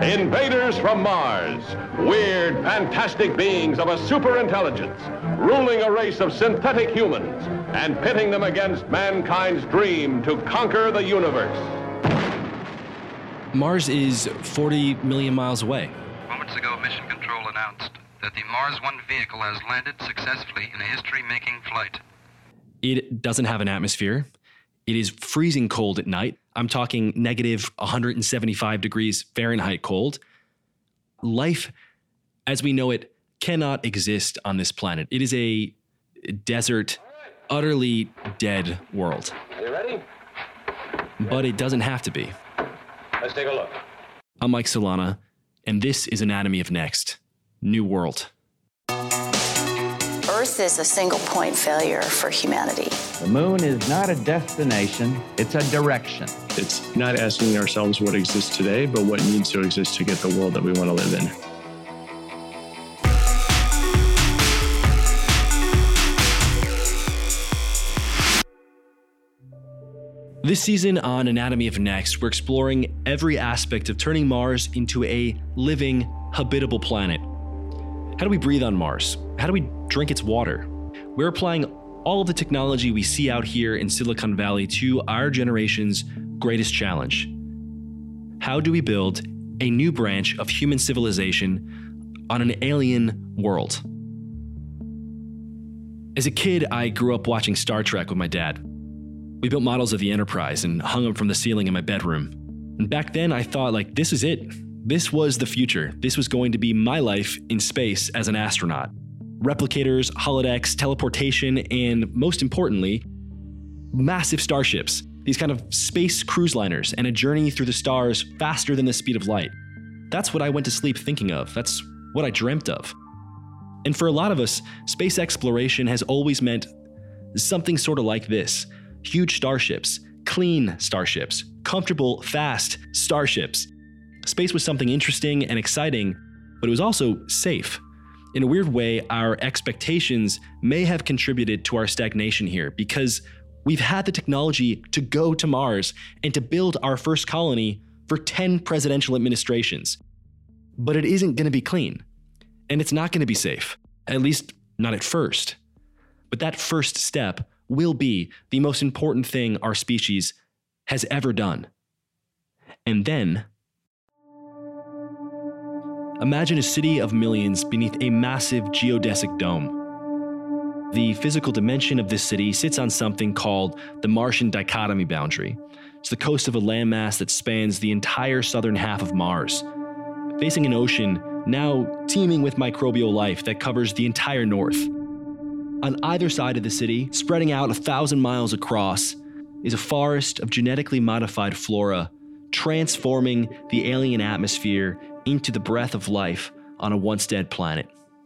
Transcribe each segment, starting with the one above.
Invaders from Mars, weird, fantastic beings of a superintelligence, ruling a race of synthetic humans and pitting them against mankind's dream to conquer the universe. Mars is 40 million miles away. Moments ago, Mission Control announced that the Mars One vehicle has landed successfully in a history-making flight. It doesn't have an atmosphere. It is freezing cold at night. I'm talking negative 175 degrees Fahrenheit cold. Life, as we know it, cannot exist on this planet. It is a desert, utterly dead world. Are you ready? But it doesn't have to be. Let's take a look. I'm Mike Solana, and this is Anatomy of Next, New World. Earth is a single point failure for humanity. The moon is not a destination, it's a direction. It's not asking ourselves what exists today, but what needs to exist to get the world that we want to live in. This season on Anatomy of Next, we're exploring every aspect of turning Mars into a living, habitable planet. How do we breathe on Mars? How do we drink its water? We're applying all of the technology we see out here in Silicon Valley to our generation's greatest challenge. How do we build a new branch of human civilization on an alien world? As a kid, I grew up watching Star Trek with my dad. We built models of the Enterprise and hung them from the ceiling in my bedroom. And back then I thought, this is it. This was the future. This was going to be my life in space as an astronaut. Replicators, holodecks, teleportation, and most importantly, massive starships. These kind of space cruise liners and a journey through the stars faster than the speed of light. That's what I went to sleep thinking of. That's what I dreamt of. And for a lot of us, space exploration has always meant something sort of like this. Huge starships, clean starships, comfortable, fast starships. Space was something interesting and exciting, but it was also safe. In a weird way, our expectations may have contributed to our stagnation here because we've had the technology to go to Mars and to build our first colony for 10 presidential administrations. But it isn't going to be clean, and it's not going to be safe, at least not at first. But that first step will be the most important thing our species has ever done. And then, imagine a city of millions beneath a massive geodesic dome. The physical dimension of this city sits on something called the Martian dichotomy boundary. It's the coast of a landmass that spans the entire southern half of Mars, facing an ocean now teeming with microbial life that covers the entire north. On either side of the city, spreading out 1,000 miles across, is a forest of genetically modified flora, transforming the alien atmosphere into the breath of life on a once dead planet.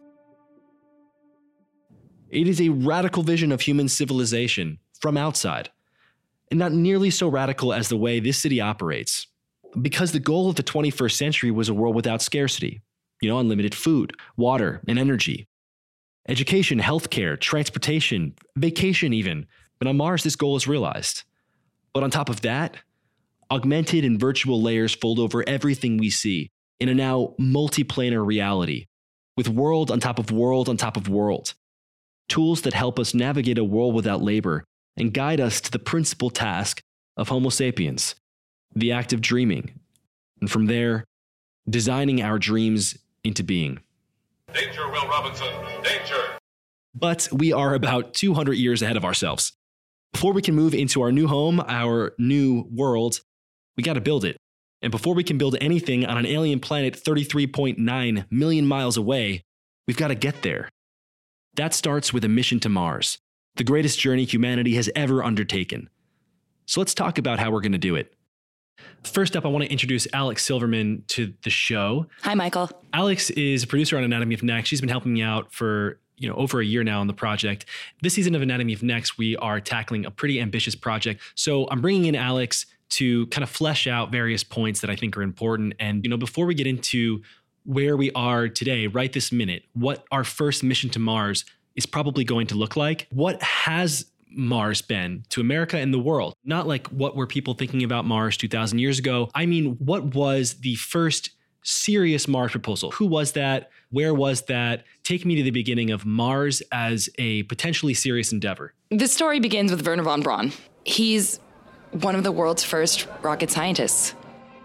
It is a radical vision of human civilization from outside, and not nearly so radical as the way this city operates. Because the goal of the 21st century was a world without scarcity, unlimited food, water, and energy. Education, healthcare, transportation, vacation even. But on Mars, this goal is realized. But on top of that, augmented and virtual layers fold over everything we see in a now multiplanar reality, with world on top of world on top of world. Tools that help us navigate a world without labor and guide us to the principal task of Homo sapiens, the act of dreaming. And from there, designing our dreams into being. Danger, Will Robinson, danger! But we are about 200 years ahead of ourselves. Before we can move into our new home, our new world, we got to build it. And before we can build anything on an alien planet 33.9 million miles away, we've got to get there. That starts with a mission to Mars, the greatest journey humanity has ever undertaken. So let's talk about how we're going to do it. First up, I want to introduce Alex Silverman to the show. Hi, Michael. Alex is a producer on Anatomy of Next. She's been helping me out for over a year now on the project. This season of Anatomy of Next, we are tackling a pretty ambitious project. So I'm bringing in Alex to kind of flesh out various points that I think are important. And before we get into where we are today, right this minute, what our first mission to Mars is probably going to look like, what has Mars been to America and the world? Not like what were people thinking about Mars 2,000 years ago. I mean, what was the first serious Mars proposal. Who was that? Where was that? Take me to the beginning of Mars as a potentially serious endeavor. This story begins with Wernher von Braun. He's one of the world's first rocket scientists.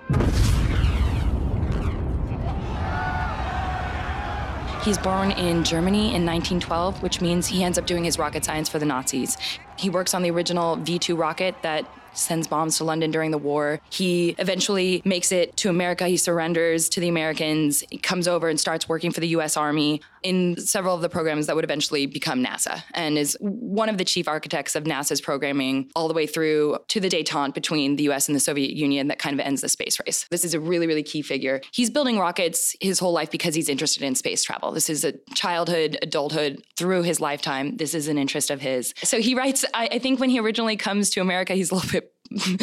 He's born in Germany in 1912, which means he ends up doing his rocket science for the Nazis. He works on the original V2 rocket that sends bombs to London during the war. He eventually makes it to America. He surrenders to the Americans. He comes over and starts working for the U.S. Army in several of the programs that would eventually become NASA, and is one of the chief architects of NASA's programming all the way through to the détente between the U.S. and the Soviet Union that kind of ends the space race. This is a really, really key figure. He's building rockets his whole life because he's interested in space travel. This is a childhood, adulthood, through his lifetime. This is an interest of his. So he writes, I think when he originally comes to America, he's a little bit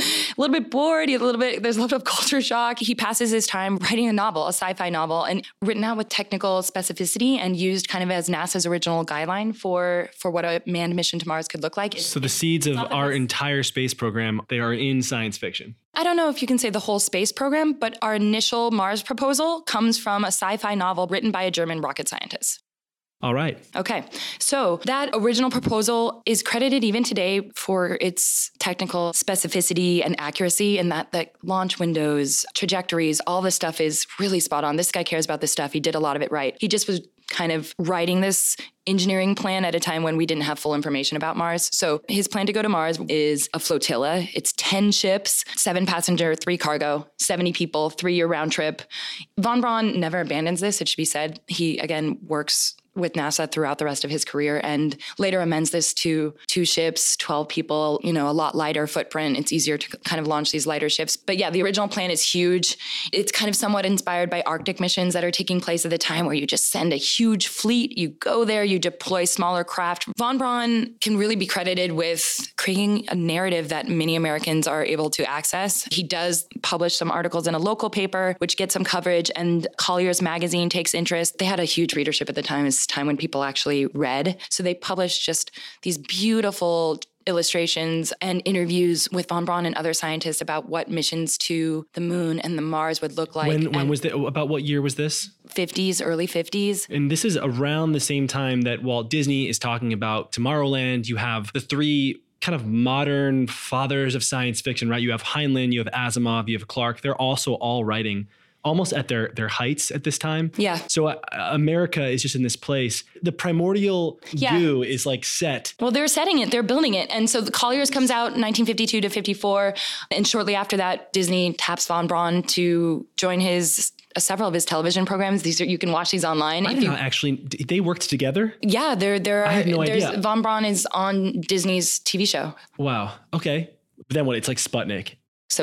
bored. There's a little bit of culture shock. He passes his time writing a novel, a sci-fi novel, and written out with technical specificity and used kind of as NASA's original guideline for what a manned mission to Mars could look like. So the seeds of our entire space program, they are in science fiction. I don't know if you can say the whole space program, but our initial Mars proposal comes from a sci-fi novel written by a German rocket scientist. All right. Okay. So that original proposal is credited even today for its technical specificity and accuracy, and that the launch windows, trajectories, all this stuff is really spot on. This guy cares about this stuff. He did a lot of it right. He just was kind of writing this engineering plan at a time when we didn't have full information about Mars. So his plan to go to Mars is a flotilla. It's 10 ships, 7 passenger, 3 cargo, 70 people, 3-year round trip. Von Braun never abandons this, it should be said. He, again, works with NASA throughout the rest of his career and later amends this to 2 ships, 12 people, a lot lighter footprint. It's easier to kind of launch these lighter ships. But yeah, the original plan is huge. It's kind of somewhat inspired by Arctic missions that are taking place at the time where you just send a huge fleet, you go there, you deploy smaller craft. Von Braun can really be credited with creating a narrative that many Americans are able to access. He does publish some articles in a local paper, which gets some coverage, and Collier's magazine takes interest. They had a huge readership at the time. It's time when people actually read. So they published just these beautiful illustrations and interviews with von Braun and other scientists about what missions to the moon and the Mars would look like. When was about what year was this? 50s, early 50s. And this is around the same time that Walt Disney is talking about Tomorrowland. You have the 3 kind of modern fathers of science fiction, right? You have Heinlein, you have Asimov, you have Clarke. They're also all writing almost at their heights at this time. Yeah. So America is just in this place. The primordial goo is like set. Well, they're setting it. They're building it. And so the Collier's comes out in 1952 to 54. And shortly after that, Disney taps von Braun to join several of his television programs. You can watch these online. I didn't know, actually, they worked together? Yeah, I had no idea. Von Braun is on Disney's TV show. Wow. Okay. But then what? It's like Sputnik. So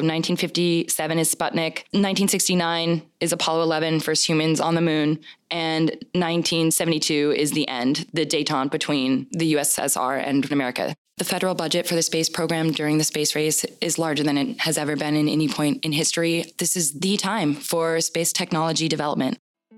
1957 is Sputnik, 1969 is Apollo 11, first humans on the moon, and 1972 is the end, the détente between the USSR and America. The federal budget for the space program during the space race is larger than it has ever been in any point in history. This is the time for space technology development.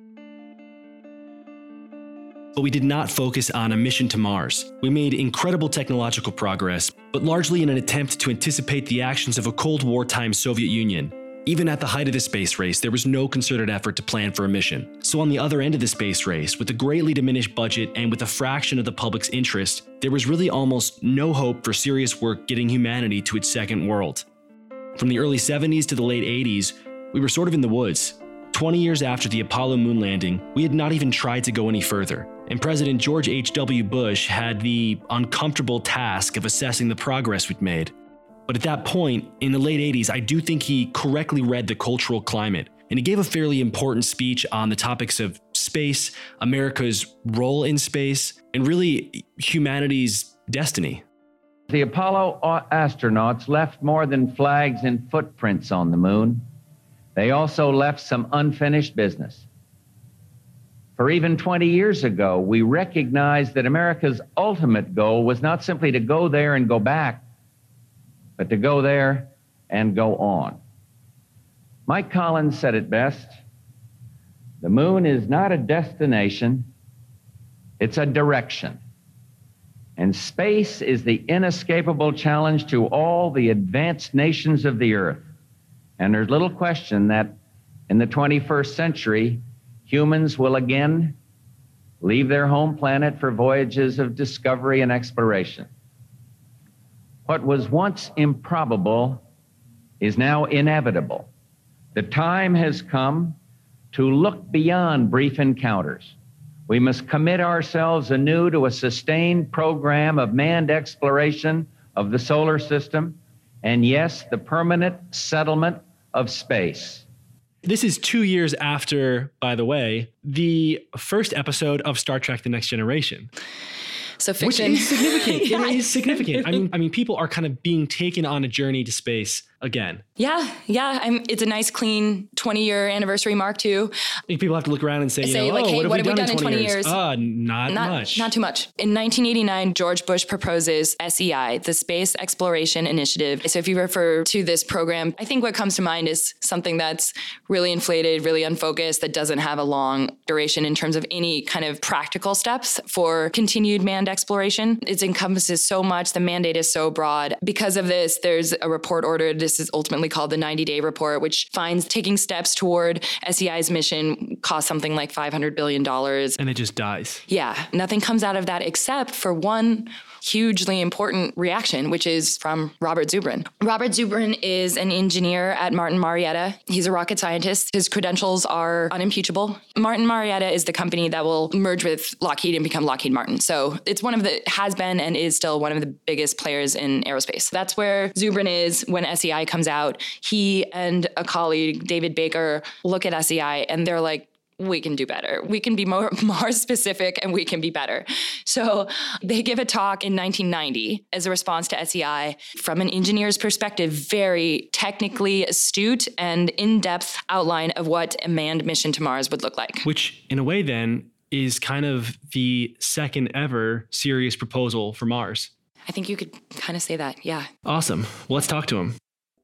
But we did not focus on a mission to Mars. We made incredible technological progress, but largely in an attempt to anticipate the actions of a Cold War-time Soviet Union. Even at the height of the space race, there was no concerted effort to plan for a mission. So on the other end of the space race, with a greatly diminished budget and with a fraction of the public's interest, there was really almost no hope for serious work getting humanity to its second world. From the early 70s to the late 80s, we were sort of in the woods. 20 years after the Apollo moon landing, we had not even tried to go any further, and President George H.W. Bush had the uncomfortable task of assessing the progress we'd made. But at that point, in the late 80s, I do think he correctly read the cultural climate, and he gave a fairly important speech on the topics of space, America's role in space, and really humanity's destiny. The Apollo astronauts left more than flags and footprints on the moon. They also left some unfinished business. For even 20 years ago, we recognized that America's ultimate goal was not simply to go there and go back, but to go there and go on. Mike Collins said it best: the moon is not a destination, it's a direction. And space is the inescapable challenge to all the advanced nations of the earth. And there's little question that In the 21st century, humans will again leave their home planet for voyages of discovery and exploration. What was once improbable is now inevitable. The time has come to look beyond brief encounters. We must commit ourselves anew to a sustained program of manned exploration of the solar system, and yes, the permanent settlement of space. This is 2 years after, by the way, the first episode of Star Trek: The Next Generation. So fiction. Which is significant. Yeah. It is significant. I mean, people are kind of being taken on a journey to space again. Yeah. It's a nice, clean 20-year anniversary mark, too. People have to look around and say, like, what hey, have we done in 20 years? Not Much. Not too much. In 1989, George Bush proposes SEI, the Space Exploration Initiative. So if you refer to this program, I think what comes to mind is something that's really inflated, really unfocused, that doesn't have a long duration in terms of any kind of practical steps for continued manned exploration. It encompasses so much. The mandate is so broad. Because of this, there's a report ordered. This is ultimately called the 90-day report, which finds taking steps toward SEI's mission costs something like $500 billion. And it just dies. Yeah. Nothing comes out of that except for one hugely important reaction, which is from Robert Zubrin. Robert Zubrin is an engineer at Martin Marietta. He's a rocket scientist. His credentials are unimpeachable. Martin Marietta is the company that will merge with Lockheed and become Lockheed Martin. So it's has been and is still one of the biggest players in aerospace. That's where Zubrin is when SEI comes out. He and a colleague, David Baker, look at SEI and they're like, we can do better. We can be more specific and we can be better. So they give a talk in 1990 as a response to SEI from an engineer's perspective, very technically astute and in-depth outline of what a manned mission to Mars would look like. Which in a way then is kind of the second ever serious proposal for Mars. I think you could kind of say that, yeah. Awesome. Well, let's talk to him.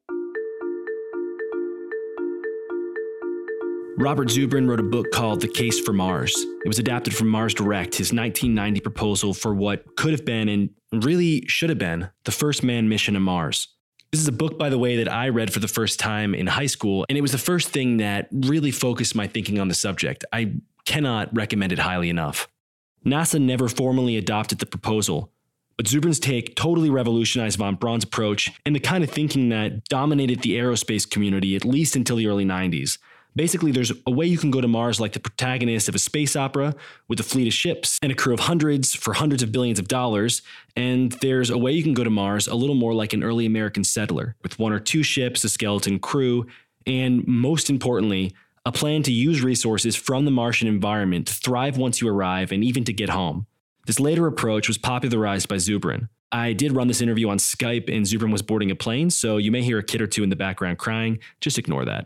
Robert Zubrin wrote a book called The Case for Mars. It was adapted from Mars Direct, his 1990 proposal for what could have been and really should have been the first manned mission to Mars. This is a book, by the way, that I read for the first time in high school, and it was the first thing that really focused my thinking on the subject. I cannot recommend it highly enough. NASA never formally adopted the proposal, but Zubrin's take totally revolutionized von Braun's approach and the kind of thinking that dominated the aerospace community at least until the early 90s. Basically, there's a way you can go to Mars like the protagonist of a space opera with a fleet of ships and a crew of hundreds for hundreds of billions of dollars. And there's a way you can go to Mars a little more like an early American settler with 1 or 2 ships, a skeleton crew, and most importantly, a plan to use resources from the Martian environment to thrive once you arrive and even to get home. This later approach was popularized by Zubrin. I did run this interview on Skype and Zubrin was boarding a plane, so you may hear a kid or two in the background crying. Just ignore that.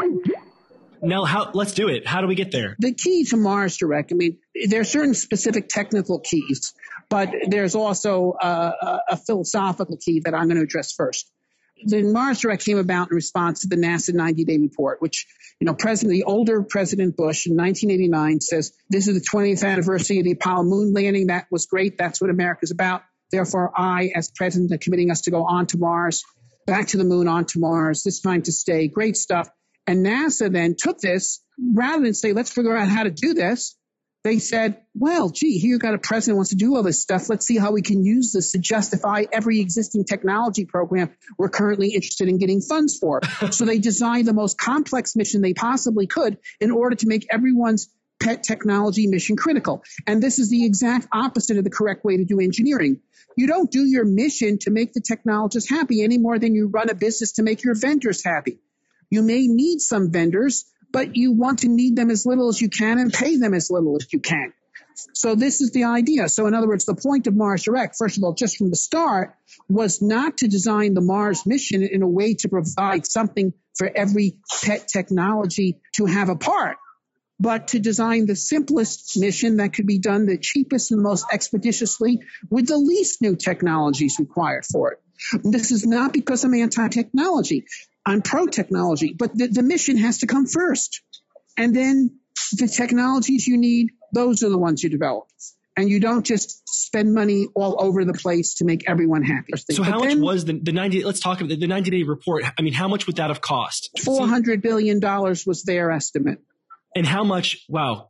Nell, let's do it. How do we get there? The key to Mars Direct, there are certain specific technical keys, but there's also a philosophical key that I'm going to address first. The Mars Direct came about in response to the NASA 90-day report, which, the older President Bush in 1989 says, this is the 20th anniversary of the Apollo moon landing. That was great. That's what America's about. Therefore, I, as president, am committing us to go on to Mars, back to the moon, on to Mars, this time to stay. Great stuff. And NASA then took this, rather than say, let's figure out how to do this, they said, well, gee, here you've got a president who wants to do all this stuff. Let's see how we can use this to justify every existing technology program we're currently interested in getting funds for. So they designed the most complex mission they possibly could in order to make everyone's pet technology mission critical. And this is the exact opposite of the correct way to do engineering. You don't do your mission to make the technologists happy any more than you run a business to make your vendors happy. You may need some vendors, but you want to need them as little as you can and pay them as little as you can. So this is the idea. So in other words, the point of Mars Direct, first of all, just from the start, was not to design the Mars mission in a way to provide something for every pet technology to have a part, but to design the simplest mission that could be done the cheapest and most expeditiously with the least new technologies required for it. This is not because I'm anti-technology. I'm pro-technology, but the mission has to come first. And then the technologies you need, those are the ones you develop. And you don't just spend money all over the place to make everyone happy. So how much was the 90, let's talk about the 90-day report. I mean, how much would that have cost? $400 billion was their estimate. And how much? Wow.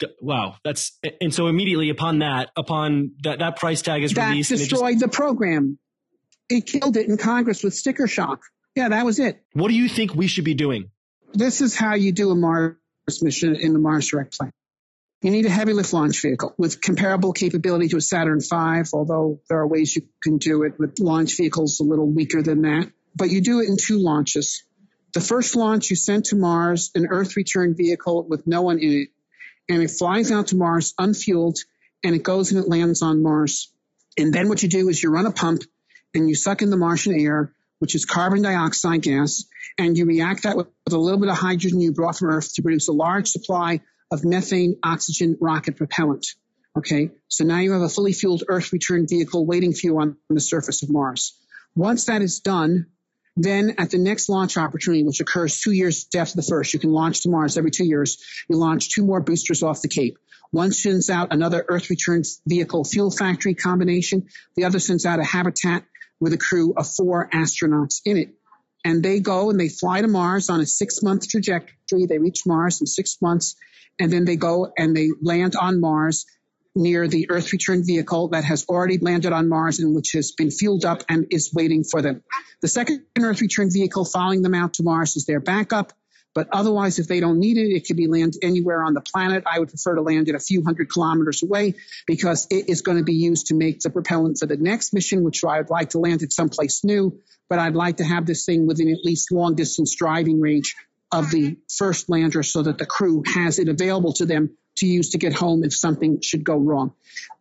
And so immediately upon that price tag is released. That destroyed the program. It killed it in Congress with sticker shock. Yeah, that was it. What do you think we should be doing? This is how you do a Mars mission in the Mars Direct plan. You need a heavy lift launch vehicle with comparable capability to a Saturn V, although there are ways you can do it with launch vehicles a little weaker than that. But you do it in 2 launches. The first launch, you send to Mars an Earth return vehicle with no one in it, and it flies out to Mars unfueled, and it goes and it lands on Mars. And then what you do is you run a pump, and you suck in the Martian air, which is carbon dioxide gas, and you react that with a little bit of hydrogen you brought from Earth to produce a large supply of methane oxygen rocket propellant. Okay, so now you have a fully fueled Earth return vehicle waiting for you on the surface of Mars. Once that is done, then at the next launch opportunity, which occurs 2 years after the first, you can launch to Mars every 2 years. You launch 2 more boosters off the Cape. One sends out another Earth return vehicle fuel factory combination. The other sends out a habitat with a crew of 4 astronauts in it. And they go and they fly to Mars on a 6-month trajectory. They reach Mars in 6 months. And then they go and they land on Mars near the Earth return vehicle that has already landed on Mars and which has been fueled up and is waiting for them. The second Earth return vehicle following them out to Mars is their backup. But otherwise, if they don't need it, it could be landed anywhere on the planet. I would prefer to land it a few hundred kilometers away because it is going to be used to make the propellant for the next mission, which I would like to land it someplace new. But I'd like to have this thing within at least long distance driving range of the first lander so that the crew has it available to them to use to get home if something should go wrong.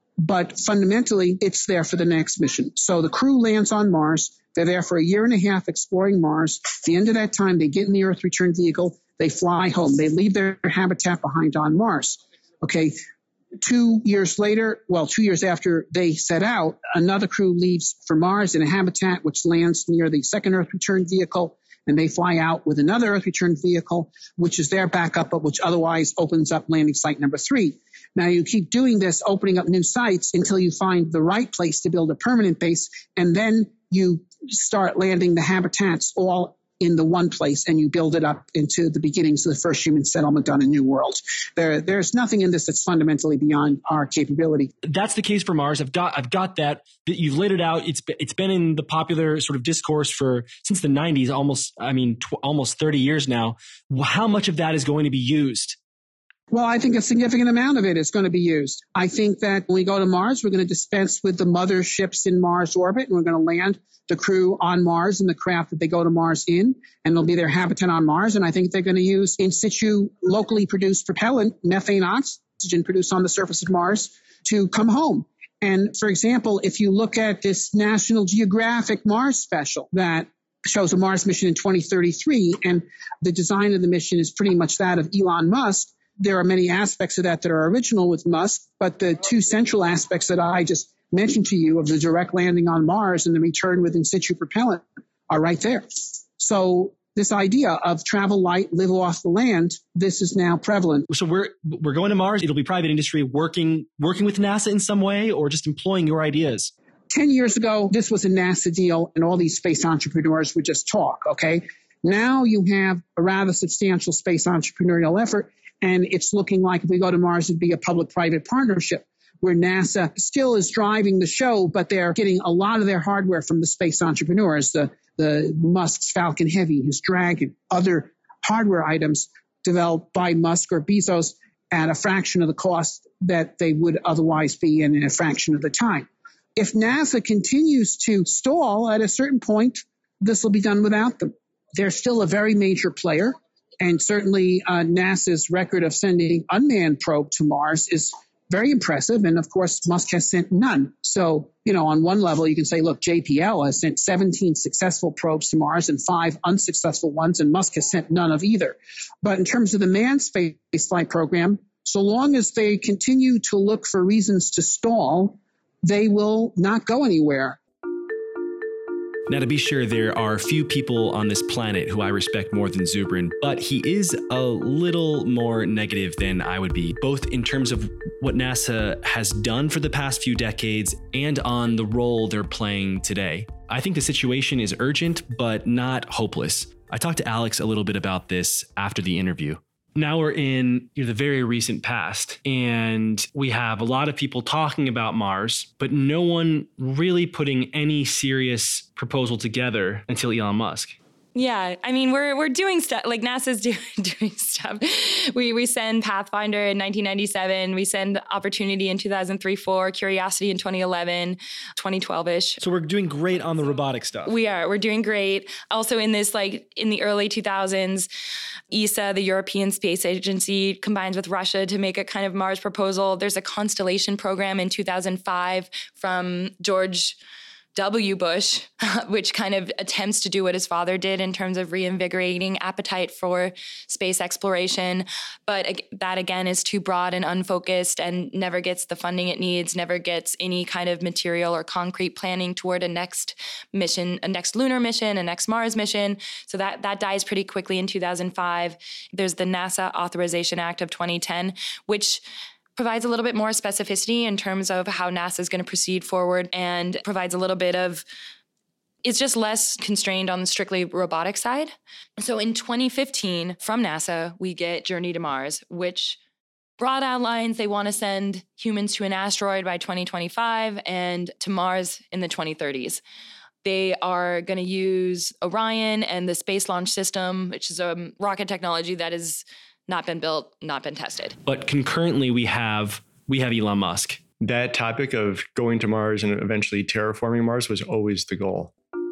But fundamentally, it's there for the next mission. So the crew lands on Mars. They're there for a year and a half exploring Mars. At the end of that time, they get in the Earth return vehicle. They fly home. They leave their habitat behind on Mars. Okay. 2 years later, 2 years after they set out, another crew leaves for Mars in a habitat which lands near the second Earth return vehicle. And they fly out with another Earth return vehicle, which is their backup, but which otherwise opens up landing site number 3. Now, you keep doing this, opening up new sites until you find the right place to build a permanent base, and then you start landing the habitats all in the one place, and you build it up into the beginnings of the first human settlement on a new world. There's nothing in this that's fundamentally beyond our capability. That's the case for Mars. I've got that. You've laid it out. It's been in the popular sort of discourse since the 90s, almost 30 years now. How much of that is going to be used? Well, I think a significant amount of it is going to be used. I think that when we go to Mars, we're going to dispense with the motherships in Mars orbit, and we're going to land the crew on Mars in the craft that they go to Mars in, and it'll be their habitat on Mars. And I think they're going to use in situ locally produced propellant, methane oxygen produced on the surface of Mars, to come home. And for example, if you look at this National Geographic Mars special that shows a Mars mission in 2033, and the design of the mission is pretty much that of Elon Musk, there are many aspects of that are original with Musk, but the 2 central aspects that I just mentioned to you of the direct landing on Mars and the return with in situ propellant are right there. So this idea of travel light, live off the land, this is now prevalent. So we're going to Mars. It'll be private industry working with NASA in some way, or just employing your ideas? 10 years ago, this was a NASA deal, and all these space entrepreneurs would just talk, okay? Now you have a rather substantial space entrepreneurial effort, and it's looking like if we go to Mars, it'd be a public-private partnership where NASA still is driving the show, but they're getting a lot of their hardware from the space entrepreneurs, the Musk's Falcon Heavy, his Dragon, other hardware items developed by Musk or Bezos at a fraction of the cost that they would otherwise be in a fraction of the time. If NASA continues to stall at a certain point, this will be done without them. They're still a very major player. And certainly NASA's record of sending unmanned probe to Mars is very impressive. And of course, Musk has sent none. So, on one level, you can say, look, JPL has sent 17 successful probes to Mars and 5 unsuccessful ones, and Musk has sent none of either. But in terms of the manned spaceflight program, so long as they continue to look for reasons to stall, they will not go anywhere. Now, to be sure, there are few people on this planet who I respect more than Zubrin, but he is a little more negative than I would be, both in terms of what NASA has done for the past few decades and on the role they're playing today. I think the situation is urgent, but not hopeless. I talked to Alex a little bit about this after the interview. Now we're in the very recent past, and we have a lot of people talking about Mars, but no one really putting any serious proposal together until Elon Musk. Yeah, I mean, we're doing stuff, like NASA's doing stuff. We send Pathfinder in 1997. We send Opportunity in 2003-04, Curiosity in 2011, 2012-ish. So we're doing great on the robotic stuff. We're doing great. Also in this, like in the early 2000s, ESA, the European Space Agency, combines with Russia to make a kind of Mars proposal. There's a Constellation program in 2005 from George W. Bush, which kind of attempts to do what his father did in terms of reinvigorating appetite for space exploration. But that, again, is too broad and unfocused and never gets the funding it needs, never gets any kind of material or concrete planning toward a next mission, a next lunar mission, a next Mars mission. So that dies pretty quickly in 2005. There's the NASA Authorization Act of 2010, which provides a little bit more specificity in terms of how NASA is going to proceed forward, and provides a little bit of, it's just less constrained on the strictly robotic side. So in 2015, from NASA, we get Journey to Mars, which broad outlines, they want to send humans to an asteroid by 2025 and to Mars in the 2030s. They are going to use Orion and the Space Launch System, which is a rocket technology that is not been built, not been tested. But concurrently, we have Elon Musk. That topic of going to Mars and eventually terraforming Mars was always the goal.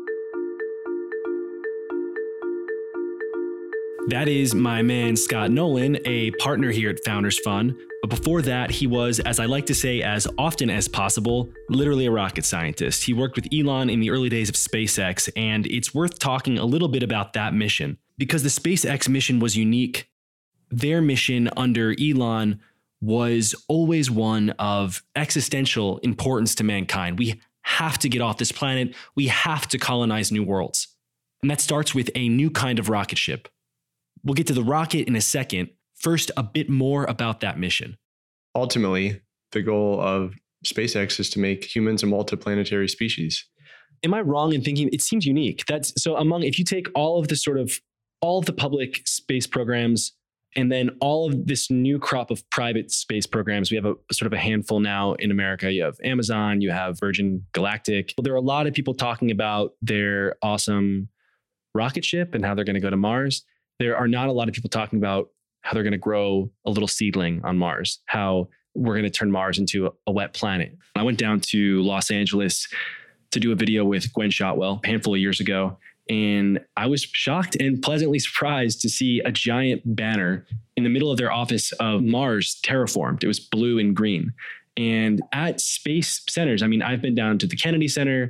That is my man, Scott Nolan, a partner here at Founders Fund. But before that, he was, as I like to say as often as possible, literally a rocket scientist. He worked with Elon in the early days of SpaceX, and it's worth talking a little bit about that mission, because the SpaceX mission was unique. Their mission under Elon was always one of existential importance to mankind. We have to get off this planet. We have to colonize new worlds. And that starts with a new kind of rocket ship. We'll get to the rocket in a second. First, a bit more about that mission. Ultimately, the goal of SpaceX is to make humans a multiplanetary species. Am I wrong in thinking it seems unique? That's so if you take all of the public space programs, and then all of this new crop of private space programs, we have a sort of a handful now in America. You have Amazon, you have Virgin Galactic. Well, there are a lot of people talking about their awesome rocket ship and how they're going to go to Mars. There are not a lot of people talking about how they're going to grow a little seedling on Mars, how we're going to turn Mars into a wet planet. I went down to Los Angeles to do a video with Gwen Shotwell a handful of years ago. And I was shocked and pleasantly surprised to see a giant banner in the middle of their office of Mars terraformed. It was blue and green. And at space centers, I mean, I've been down to the Kennedy Center.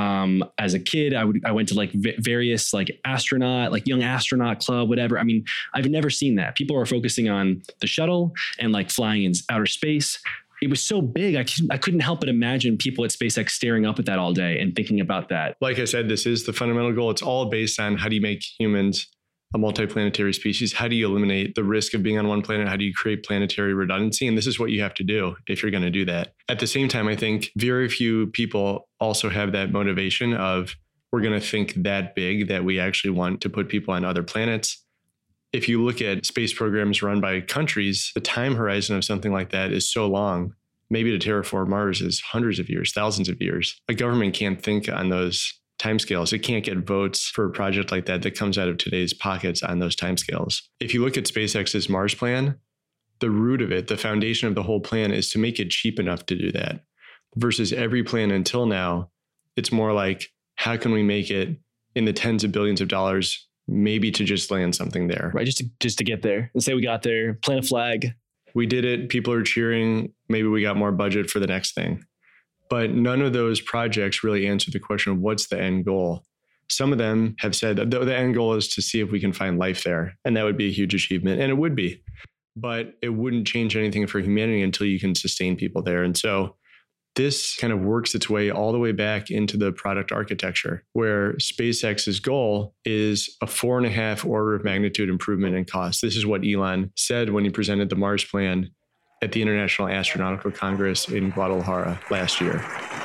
As a kid, I went to like various like astronaut, like young astronaut club, whatever. I mean, I've never seen that. People are focusing on the shuttle and like flying in outer space. It was so big, I couldn't help but imagine people at SpaceX staring up at that all day and thinking about that. Like I said, this is the fundamental goal. It's all based on how do you make humans a multiplanetary species? How do you eliminate the risk of being on one planet? How do you create planetary redundancy? And this is what you have to do if you're going to do that. At the same time, I think very few people also have that motivation of we're going to think that big that we actually want to put people on other planets. If you look at space programs run by countries, the time horizon of something like that is so long. Maybe to terraform Mars is hundreds of years, thousands of years. A government can't think on those timescales. It can't get votes for a project like that comes out of today's pockets on those timescales. If you look at SpaceX's Mars plan, the root of it, the foundation of the whole plan is to make it cheap enough to do that. Versus every plan until now, it's more like, how can we make it in the tens of billions of dollars, maybe to just land something there. Right, just to get there and say we got there, plant a flag. We did it. People are cheering. Maybe we got more budget for the next thing. But none of those projects really answer the question of what's the end goal. Some of them have said that the end goal is to see if we can find life there. And that would be a huge achievement. And it would be. But it wouldn't change anything for humanity until you can sustain people there. And so This kind of works its way all the way back into the product architecture, where SpaceX's goal is a 4.5 order of magnitude improvement in cost. This is what Elon said when he presented the Mars plan at the International Astronautical Congress in Guadalajara last year.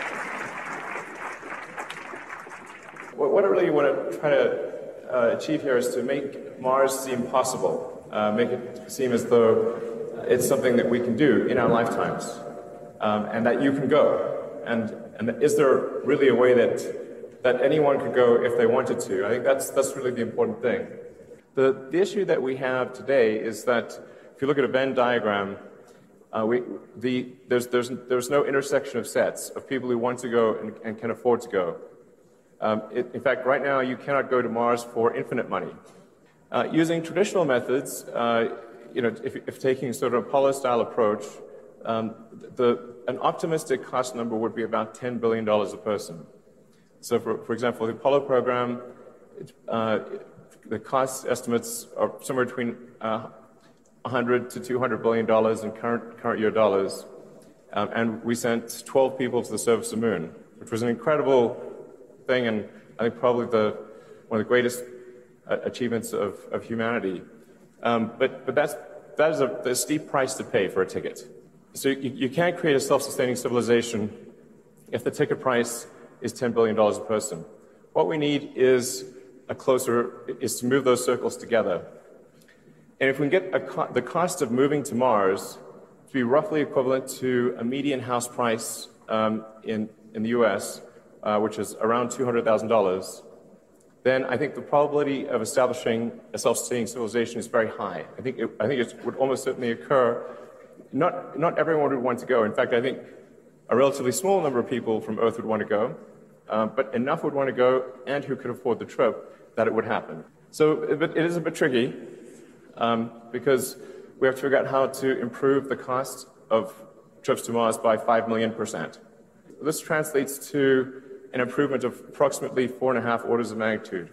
What I really want to try to achieve here is to make Mars seem possible, make it seem as though it's something that we can do in our lifetimes. And that you can go. And is there really a way that anyone could go if they wanted to? I think that's really the important thing. The issue that we have today is that if you look at a Venn diagram, there's no intersection of sets of people who want to go and can afford to go. In fact, right now you cannot go to Mars for infinite money. Using traditional methods, if taking sort of Apollo-style approach, an optimistic cost number would be about $10 billion a person. So, for example, the Apollo program, the cost estimates are somewhere between $100 to $200 billion in current year dollars, and we sent 12 people to the surface of the moon, which was an incredible thing, and I think probably one of the greatest achievements of humanity. But that is a steep price to pay for a ticket. So you can't create a self-sustaining civilization if the ticket price is $10 billion a person. What we need is to move those circles together. And if we can get the cost of moving to Mars to be roughly equivalent to a median house price in the US, which is around $200,000, then I think the probability of establishing a self-sustaining civilization is very high. I think it would almost certainly occur. Not everyone would want to go. In fact, I think a relatively small number of people from Earth would want to go, but enough would want to go and who could afford the trip that it would happen. So it is a bit tricky because we have to figure out how to improve the cost of trips to Mars by 5 million%. This translates to an improvement of approximately 4.5 orders of magnitude.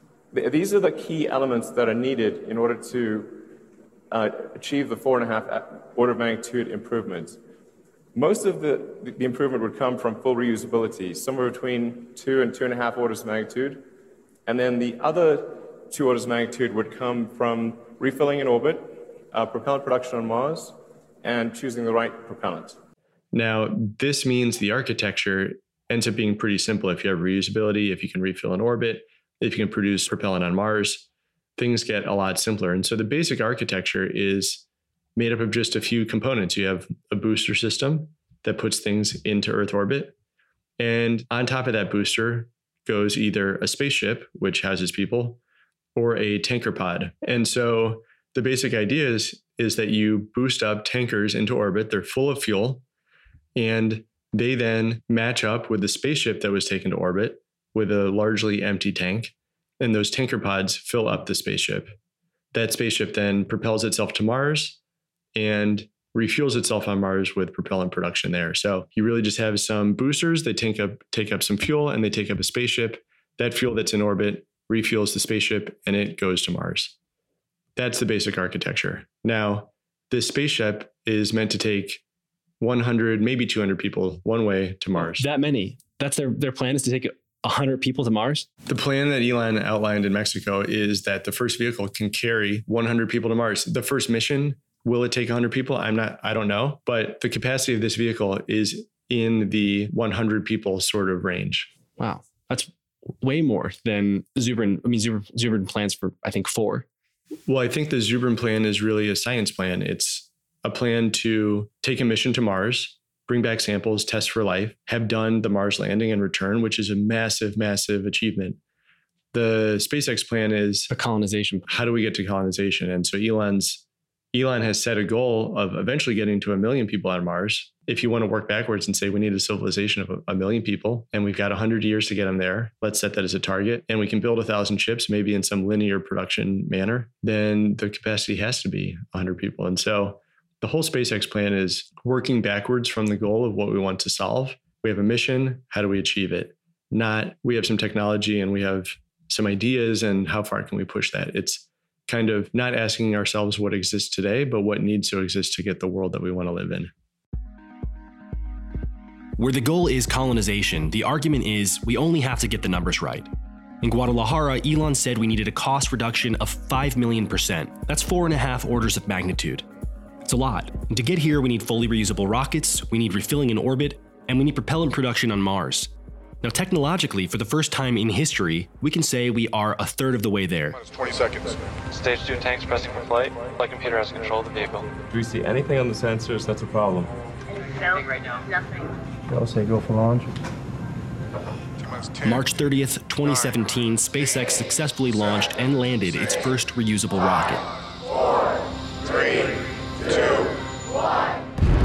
These are the key elements that are needed in order to achieve the 4.5 order of magnitude improvement. Most of the improvement would come from full reusability, somewhere between 2 and 2.5 orders of magnitude. And then the other 2 orders of magnitude would come from refilling in orbit, propellant production on Mars, and choosing the right propellant. Now, this means the architecture ends up being pretty simple. If you have reusability, if you can refill in orbit, if you can produce propellant on Mars, things get a lot simpler. And so the basic architecture is made up of just a few components. You have a booster system that puts things into Earth orbit. And on top of that booster goes either a spaceship, which houses people, or a tanker pod. And so the basic idea is that you boost up tankers into orbit. They're full of fuel, and they then match up with the spaceship that was taken to orbit with a largely empty tank. And those tanker pods fill up the spaceship. That spaceship then propels itself to Mars and refuels itself on Mars with propellant production there. So you really just have some boosters that take up some fuel, and they take up a spaceship. That fuel that's in orbit refuels the spaceship, and it goes to Mars. That's the basic architecture. Now, this spaceship is meant to take 100, maybe 200 people one way to Mars. That many? That's their plan, is to take 100 people to Mars? The plan that Elon outlined in Mexico is that the first vehicle can carry 100 people to Mars. The first mission, will it take 100 people? I don't know. But the capacity of this vehicle is in the 100 people sort of range. Wow. That's way more than Zubrin. I mean, Zubrin plans for, I think, 4. Well, I think the Zubrin plan is really a science plan. It's a plan to take a mission to Mars, bring back samples, test for life, have done the Mars landing and return, which is a massive, massive achievement. The SpaceX plan is a colonization. How do we get to colonization? And so Elon has set a goal of eventually getting to 1 million people on Mars. If you want to work backwards and say we need a civilization of 1 million people and we've got 100 years to get them there, let's set that as a target, and we can build 1,000 ships, maybe in some linear production manner, then the capacity has to be 100 people. And so the whole SpaceX plan is working backwards from the goal of what we want to solve. We have a mission. How do we achieve it? Not we have some technology and we have some ideas and how far can we push that? It's kind of not asking ourselves what exists today, but what needs to exist to get the world that we want to live in. Where the goal is colonization, the argument is we only have to get the numbers right. In Guadalajara, Elon said we needed a cost reduction of 5 million%. That's 4.5 orders of magnitude. It's a lot. And to get here, we need fully reusable rockets, we need refilling in orbit, and we need propellant production on Mars. Now, technologically, for the first time in history, we can say we are a third of the way there. 20 seconds. Stage 2 tanks pressing for flight. Flight computer has control of the vehicle. Do we see anything on the sensors that's a problem? No, right now. Nothing. I'll say go for launch. March 30th, 2017, SpaceX successfully launched and landed its first reusable rocket. 4, 3, 2, 1.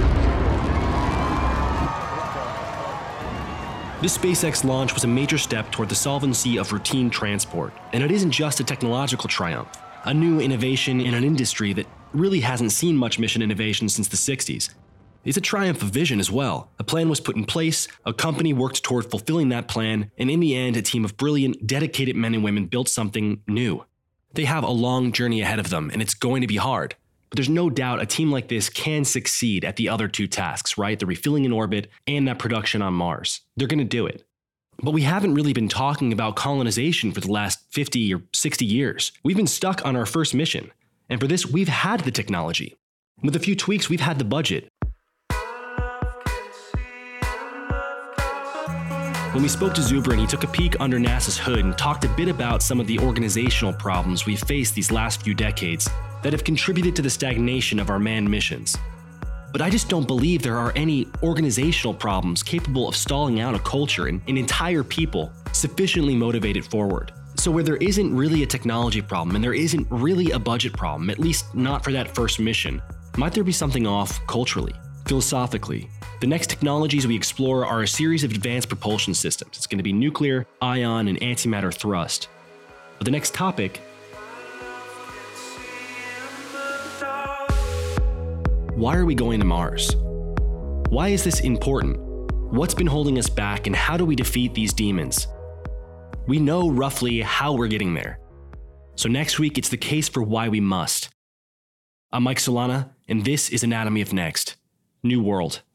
This SpaceX launch was a major step toward the solvency of routine transport, and it isn't just a technological triumph, a new innovation in an industry that really hasn't seen much mission innovation since the 60s. It's a triumph of vision as well. A plan was put in place, a company worked toward fulfilling that plan, and in the end, a team of brilliant, dedicated men and women built something new. They have a long journey ahead of them, and it's going to be hard. But there's no doubt a team like this can succeed at the other two tasks, right? The refilling in orbit and that production on Mars. They're going to do it. But we haven't really been talking about colonization for the last 50 or 60 years. We've been stuck on our first mission. And for this, we've had the technology. With a few tweaks, we've had the budget. When we spoke to Zubrin, he took a peek under NASA's hood and talked a bit about some of the organizational problems we've faced these last few decades that have contributed to the stagnation of our manned missions. But I just don't believe there are any organizational problems capable of stalling out a culture and an entire people sufficiently motivated forward. So where there isn't really a technology problem and there isn't really a budget problem, at least not for that first mission, might there be something off culturally, philosophically? The next technologies we explore are a series of advanced propulsion systems. It's going to be nuclear, ion, and antimatter thrust. But the next topic, why are we going to Mars? Why is this important? What's been holding us back, and how do we defeat these demons? We know roughly how we're getting there. So next week, it's the case for why we must. I'm Mike Solana, and this is Anatomy of Next. New World.